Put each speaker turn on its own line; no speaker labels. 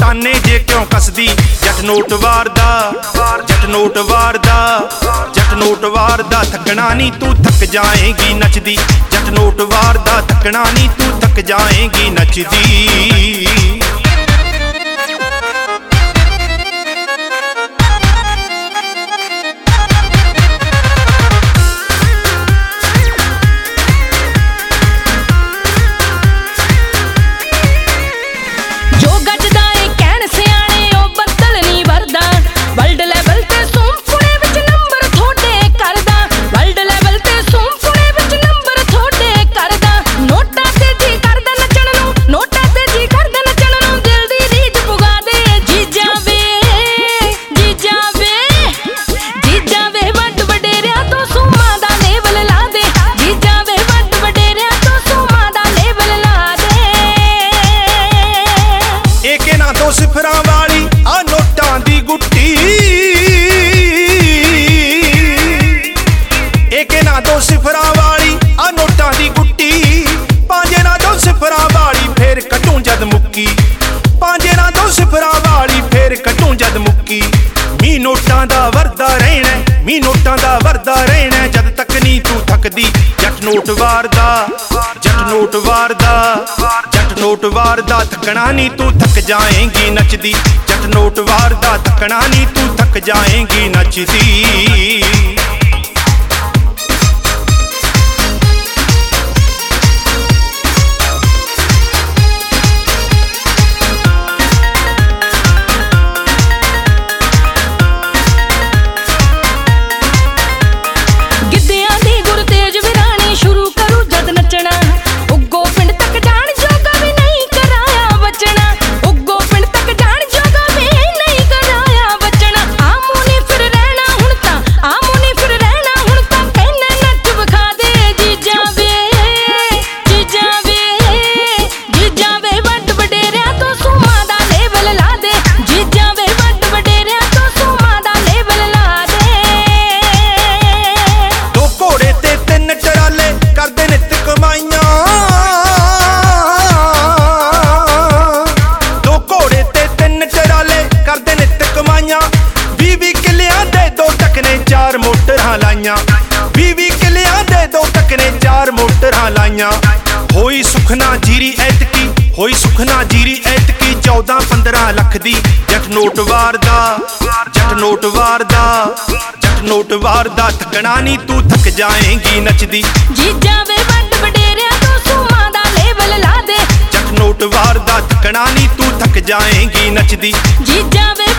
ताने जे क्यों कसदी जट नोट वारदा जट नोट वारदा जट नोट वारदा थकना नी तू थक जाएगी नचदी जट नोट वारदा थकना नी तू थक जाएगी नचदी। सिफरां वाली आ नोटां दी गुट्टी एक ना दो सिफरां वाली आ नोटां दी गुट्टी पांजे ना दो सिफरां वाली फिर कटूं जद मुक्की पांजे ना दो सिफरां वाली फिर कटूं जद मुक्की। मी नोटां दा वरदा रहना मी नोटां दा वरदा रहना जद तक नी तू थकदी जट नोट वारदा जट नोट वारदा जट नोट वारदा थकना नी तू थक जाएगी नचदी जट नोट वारदा थकना नी तू थक जाएगी नचदी। चार मोटरां लाइयां 20 किलियां दे दो टकने चार मोटरां लाइयां होई सुखना जीरी ऐतकी होई सुखना जीरी ऐतकी 14-15 लख दी जट नोट वारदा जट नोट वारदा जट नोट वारदा थकना नी तू थक जाएगी नचदी
जीजा वे वड वडेरिया तो सूमा दा लेवल ला दे
जट नोट वारदा थकना नी तू थक जाएगी नचदी
जीजा वे